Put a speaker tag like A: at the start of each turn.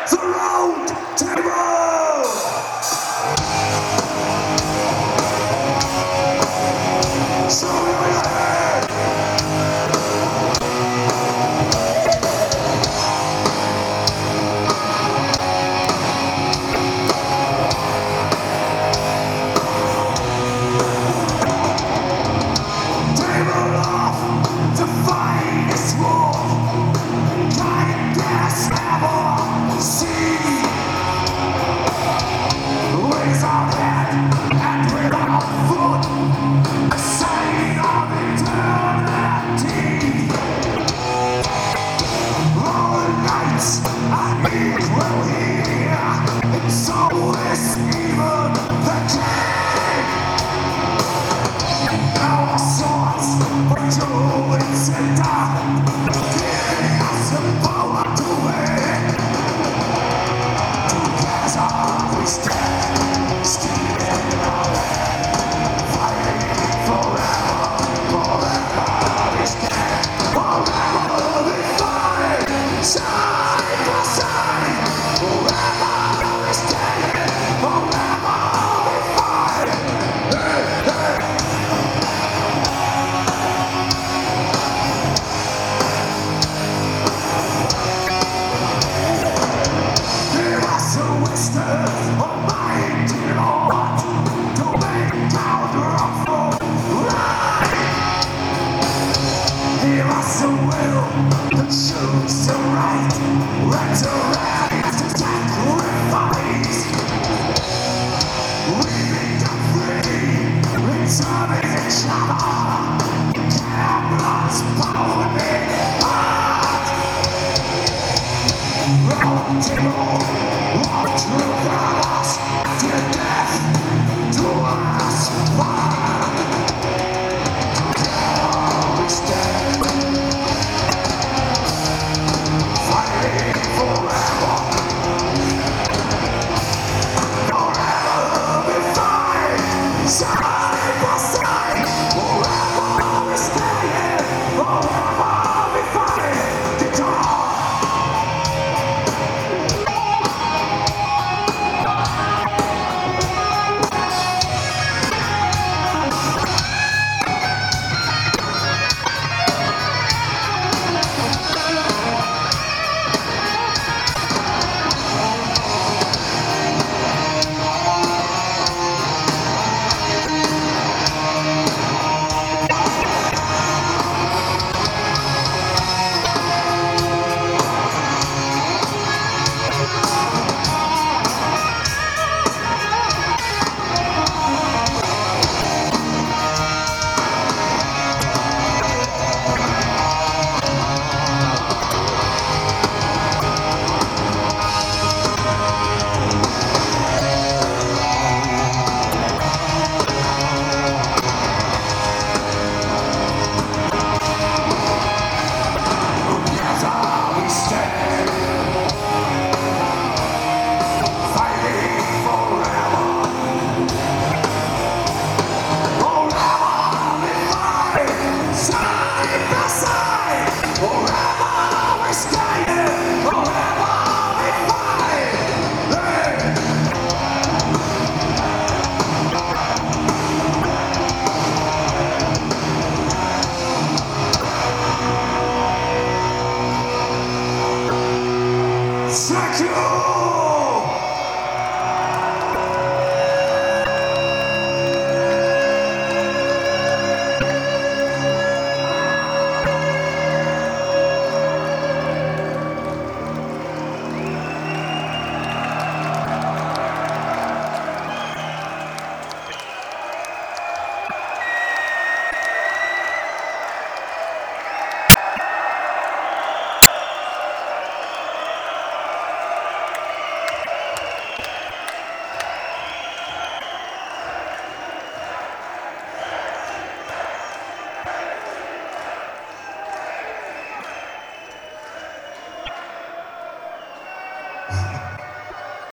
A: The round table! Show me your head! Table of the finest war, giant gas ever seen. Without head and without foot, a sign of eternity. All nights I will hear, and so is even the king. Our swords for true and dark, giving us the power to win. Together we stand, stealing our land, fighting forever, forever we stand, forever we fight, side by side, forever we stand, forever we fight. Hey, hey. Give us a wisdom, Almighty Lord, to make down the wrongful right. Give us a will that choose the right, resurrect the sacrifice. We become free, returning each other, Camelot's power. Round table, walk through us, to death, to us, together we stand, fighting forever, forever we fight, side by side, forever we stand, forever we fight, guitar. Thank you!